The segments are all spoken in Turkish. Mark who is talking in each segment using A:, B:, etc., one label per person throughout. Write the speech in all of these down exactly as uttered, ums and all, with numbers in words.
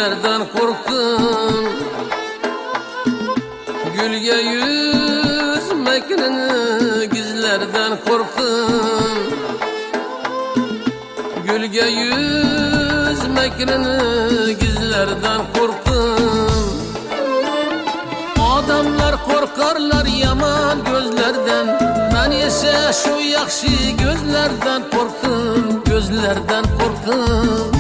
A: gözlerden korktum. Gülge yüzmekinin gizlerden korktum. Gülge yüzmekinin gizlerden korktum. Adamlar korkarlar yaman gözlerden, ben ise şu yakşı gözlerden korktum, gözlerden korktum.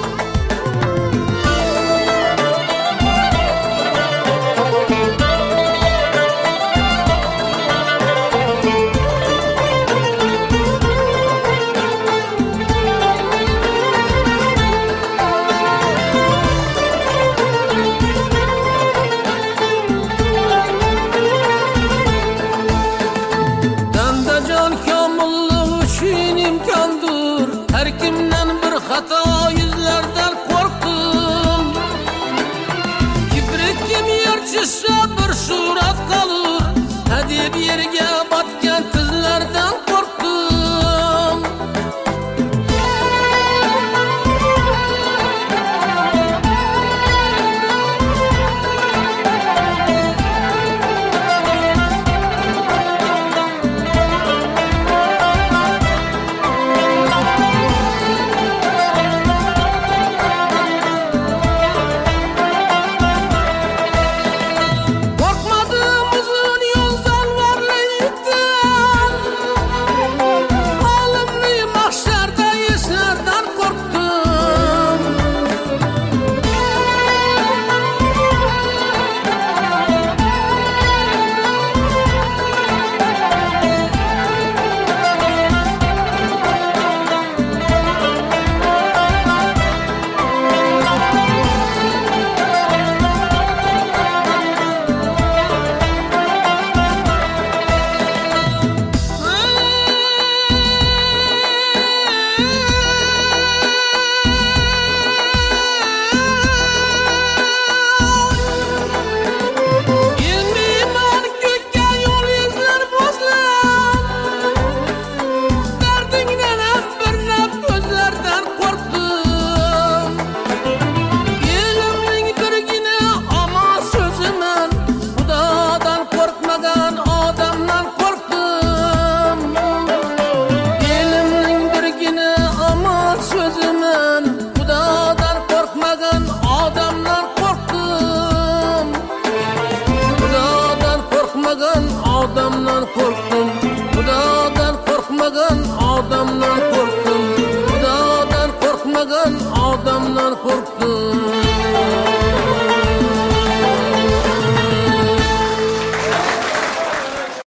A: Her kimden bir hata yüzlerden korktum. Kibritim yerçisi bir surat kalır, hadi bir yerge batken kızlardan korktum. Adamdan korktum, Xudodan korkmagan odamdan korktum, Xudodan korkmagan odamdan korktum.